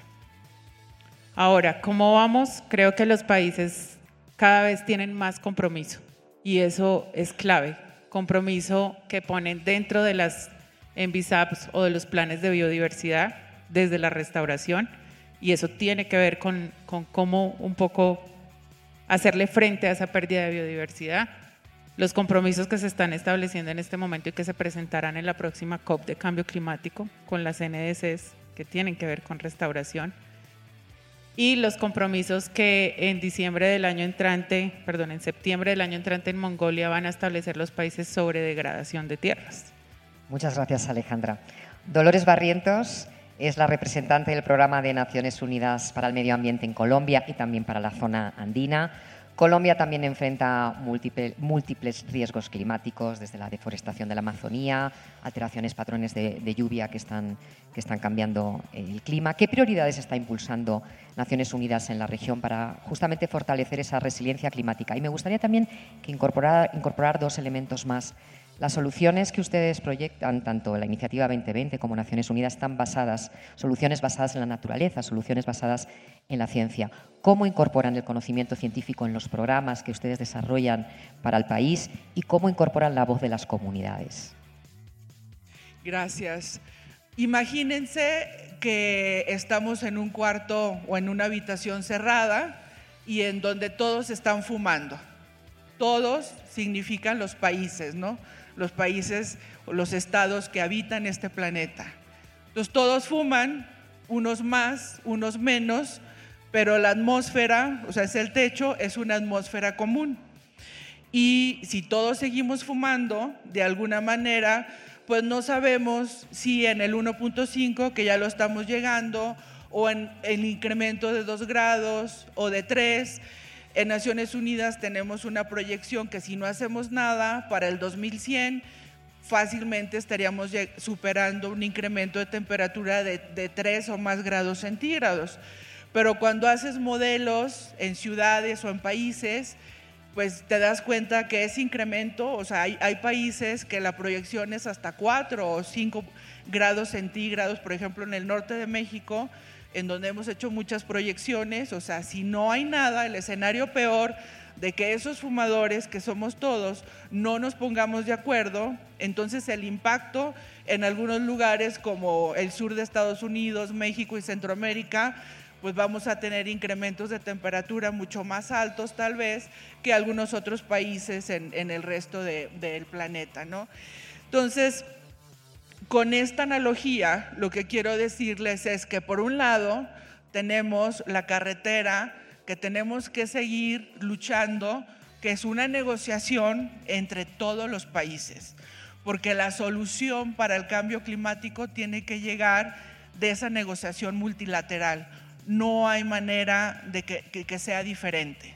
Ahora, ¿cómo vamos? Creo que los países cada vez tienen más compromiso, y eso es clave. Compromiso que ponen dentro de las N B I S A Ps o de los planes de biodiversidad desde la restauración, y eso tiene que ver con, con cómo un poco hacerle frente a esa pérdida de biodiversidad. Los compromisos que se están estableciendo en este momento y que se presentarán en la próxima COP de Cambio Climático con las N D Cs que tienen que ver con restauración. y los compromisos que en diciembre del año entrante, perdón, en septiembre del año entrante en Mongolia van a establecer los países sobre degradación de tierras. Muchas gracias, Alejandra. Dolores Barrientos es la representante del Programa de Naciones Unidas para el Medio Ambiente en Colombia y también para la zona andina. Colombia también enfrenta múltiple, múltiples riesgos climáticos, desde la deforestación de la Amazonía, alteraciones, patrones de, de lluvia que están, que están cambiando el clima. ¿Qué prioridades está impulsando Naciones Unidas en la región para justamente fortalecer esa resiliencia climática? Y me gustaría también que incorporar, incorporar dos elementos más. Las soluciones que ustedes proyectan, tanto la Iniciativa veinte veinte como Naciones Unidas, están basadas, soluciones basadas en la naturaleza, soluciones basadas en la ciencia. ¿Cómo incorporan el conocimiento científico en los programas que ustedes desarrollan para el país y cómo incorporan la voz de las comunidades? Gracias. Imagínense que estamos en un cuarto o en una habitación cerrada y en donde todos están fumando. Todos significan los países, ¿no? Los países o los estados que habitan este planeta. Entonces todos fuman, unos más, unos menos, pero la atmósfera, o sea, es el techo, es una atmósfera común. Y si todos seguimos fumando, de alguna manera, pues no sabemos si en el uno punto cinco, que ya lo estamos llegando, o en el incremento de dos grados o de tres. En Naciones Unidas tenemos una proyección que si no hacemos nada, para el dos mil cien fácilmente estaríamos superando un incremento de temperatura de, de tres o más grados centígrados. Pero cuando haces modelos en ciudades o en países, pues te das cuenta que ese incremento, o sea, hay, hay países que la proyección es hasta cuatro o cinco grados centígrados, por ejemplo en el norte de México, en donde hemos hecho muchas proyecciones. O sea, si no hay nada, el escenario peor de que esos fumadores, que somos todos, no nos pongamos de acuerdo, entonces el impacto en algunos lugares como el sur de Estados Unidos, México y Centroamérica, pues vamos a tener incrementos de temperatura mucho más altos tal vez que algunos otros países en, en el resto de, del planeta, ¿no? Entonces, con esta analogía, lo que quiero decirles es que por un lado tenemos la carretera que tenemos que seguir luchando, que es una negociación entre todos los países, porque la solución para el cambio climático tiene que llegar de esa negociación multilateral. No hay manera de que, que, que sea diferente.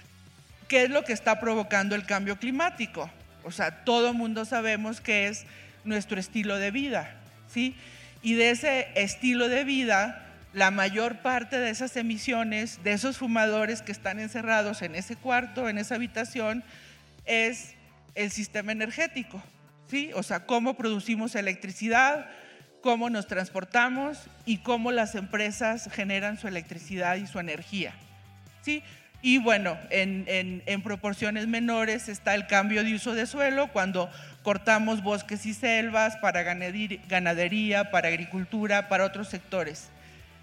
¿Qué es lo que está provocando el cambio climático? O sea, todo el mundo sabemos que es nuestro estilo de vida, ¿sí? Y de ese estilo de vida, la mayor parte de esas emisiones, de esos fumadores que están encerrados en ese cuarto, en esa habitación, es el sistema energético, ¿sí? O sea, cómo producimos electricidad, cómo nos transportamos y cómo las empresas generan su electricidad y su energía, ¿sí? Y bueno, en, en, en proporciones menores está el cambio de uso de suelo, cuando cortamos bosques y selvas para ganadería, para agricultura, para otros sectores.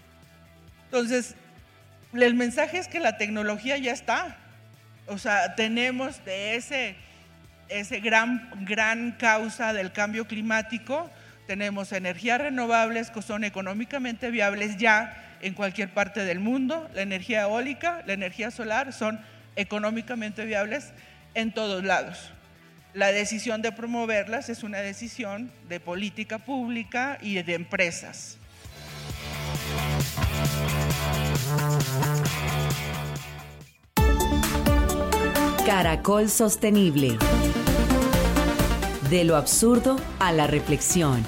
Entonces, el mensaje es que la tecnología ya está. O sea, tenemos de ese, ese gran, gran causa del cambio climático, tenemos energías renovables que son económicamente viables ya en cualquier parte del mundo. La energía eólica, la energía solar son económicamente viables en todos lados. La decisión de promoverlas es una decisión de política pública y de empresas. Caracol Sostenible. De lo absurdo a la reflexión.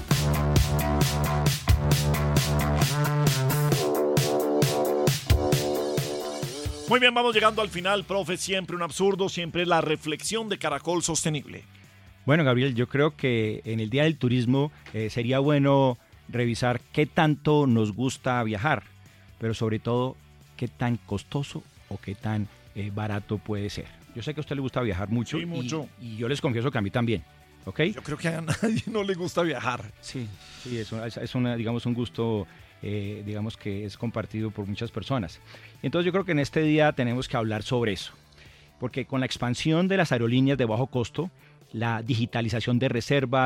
Muy bien, vamos llegando al final, profe. Siempre un absurdo, siempre la reflexión de Caracol Sostenible. Bueno, Gabriel, yo creo que en el Día del Turismo eh, sería bueno revisar qué tanto nos gusta viajar, pero sobre todo qué tan costoso o qué tan eh, barato puede ser. Yo sé que a usted le gusta viajar mucho, sí, mucho. Y, y yo les confieso que a mí también. ¿Okay? Yo creo que a nadie no le gusta viajar. Sí, sí, es, una, es una, digamos, un gusto, eh, digamos, que es compartido por muchas personas. Entonces yo creo que en este día tenemos que hablar sobre eso, porque con la expansión de las aerolíneas de bajo costo, la digitalización de reservas,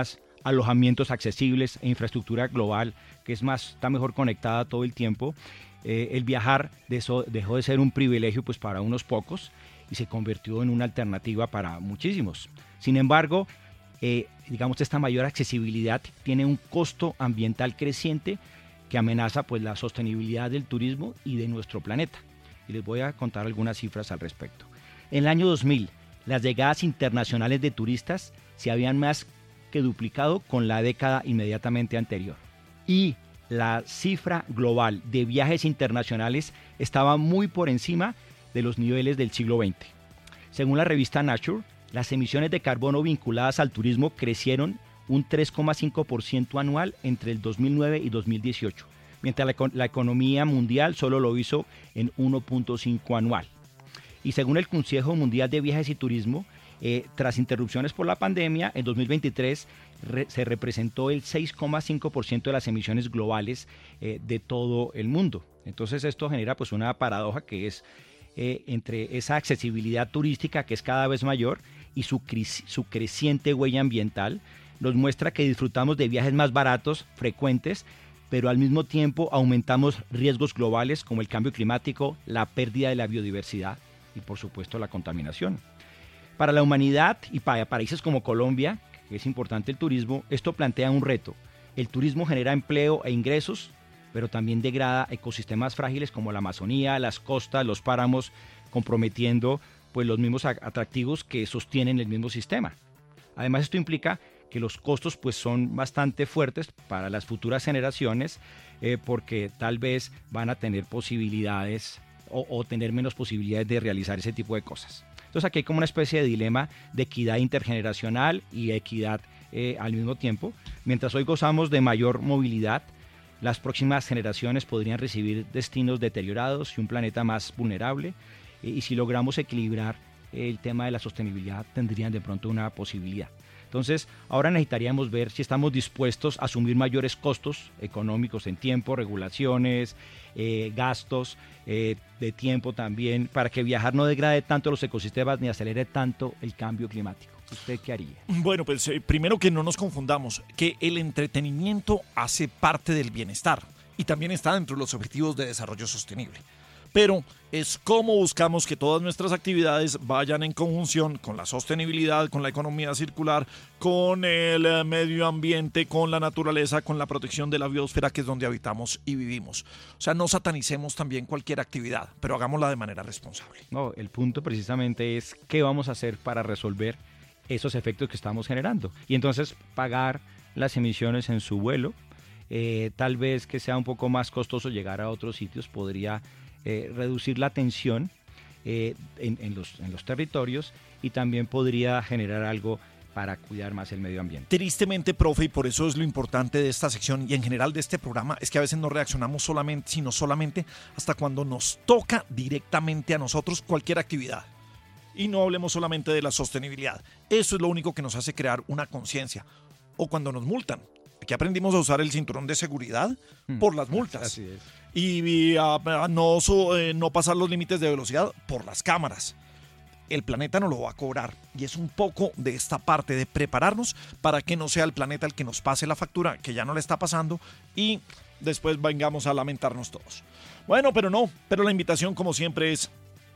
alojamientos accesibles e infraestructura global que es más, está mejor conectada todo el tiempo. Eh, el viajar de eso, dejó de ser un privilegio pues, para unos pocos y se convirtió en una alternativa para muchísimos. Sin embargo, eh, digamos, esta mayor accesibilidad tiene un costo ambiental creciente que amenaza pues, la sostenibilidad del turismo y de nuestro planeta. Y les voy a contar algunas cifras al respecto. En el año dos mil, las llegadas internacionales de turistas se habían más que duplicado con la década inmediatamente anterior. Y la cifra global de viajes internacionales estaba muy por encima de los niveles del siglo veinte. Según la revista Nature, las emisiones de carbono vinculadas al turismo crecieron un tres coma cinco por ciento anual entre el dos mil nueve y dos mil dieciocho, mientras la, la economía mundial solo lo hizo en uno punto cinco anual. Y según el Consejo Mundial de Viajes y Turismo, eh, tras interrupciones por la pandemia, en dos mil veintitrés re, se representó el seis coma cinco por ciento de las emisiones globales eh, de todo el mundo. Entonces esto genera pues una paradoja que es eh, entre esa accesibilidad turística que es cada vez mayor y su, su creciente huella ambiental, nos muestra que disfrutamos de viajes más baratos, frecuentes, pero al mismo tiempo aumentamos riesgos globales como el cambio climático, la pérdida de la biodiversidad y por supuesto la contaminación. Para la humanidad y para países como Colombia, que es importante el turismo, esto plantea un reto. El turismo genera empleo e ingresos, pero también degrada ecosistemas frágiles como la Amazonía, las costas, los páramos, comprometiendo pues, los mismos atractivos que sostienen el mismo sistema. Además, esto implica que los costos pues, son bastante fuertes para las futuras generaciones eh, porque tal vez van a tener posibilidades o, o tener menos posibilidades de realizar ese tipo de cosas. Entonces aquí hay como una especie de dilema de equidad intergeneracional y equidad eh, al mismo tiempo. Mientras hoy gozamos de mayor movilidad, las próximas generaciones podrían recibir destinos deteriorados y un planeta más vulnerable. Eh, y si logramos equilibrar el tema de la sostenibilidad, tendrían de pronto una posibilidad. Entonces, ahora necesitaríamos ver si estamos dispuestos a asumir mayores costos económicos en tiempo, regulaciones, eh, gastos eh, de tiempo también, para que viajar no degrade tanto los ecosistemas ni acelere tanto el cambio climático. ¿Usted qué haría? Bueno, pues eh, primero que no nos confundamos, que el entretenimiento hace parte del bienestar y también está dentro de los objetivos de desarrollo sostenible. Pero es cómo buscamos que todas nuestras actividades vayan en conjunción con la sostenibilidad, con la economía circular, con el medio ambiente, con la naturaleza, con la protección de la biosfera, que es donde habitamos y vivimos. O sea, no satanicemos también cualquier actividad, pero hagámosla de manera responsable. No, el punto precisamente es qué vamos a hacer para resolver esos efectos que estamos generando. Y entonces pagar las emisiones en su vuelo, eh, tal vez que sea un poco más costoso llegar a otros sitios, podría Eh, reducir la tensión eh, en, en, los, en los territorios y también podría generar algo para cuidar más el medio ambiente. Tristemente, profe, y por eso es lo importante de esta sección y en general de este programa, es que a veces no reaccionamos solamente, sino solamente hasta cuando nos toca directamente a nosotros cualquier actividad. Y no hablemos solamente de la sostenibilidad. Eso es lo único que nos hace crear una conciencia. O cuando nos multan. Aquí aprendimos a usar el cinturón de seguridad hmm. por las multas. Así es. Y, y a, a no, eh, no pasar los límites de velocidad por las cámaras. El planeta no lo va a cobrar y es un poco de esta parte de prepararnos para que no sea el planeta el que nos pase la factura, que ya no le está pasando, y después vengamos a lamentarnos todos. Bueno, pero no, pero la invitación como siempre es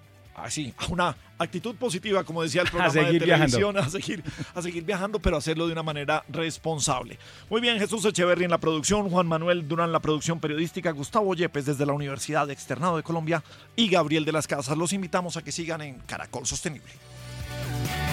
así, a una actitud positiva, como decía el programa de televisión, a seguir, a seguir viajando, pero hacerlo de una manera responsable. Muy bien, Jesús Echeverry en la producción, Juan Manuel Durán en la producción periodística, Gustavo Yepes desde la Universidad Externado de Colombia y Gabriel de las Casas. Los invitamos a que sigan en Caracol Sostenible.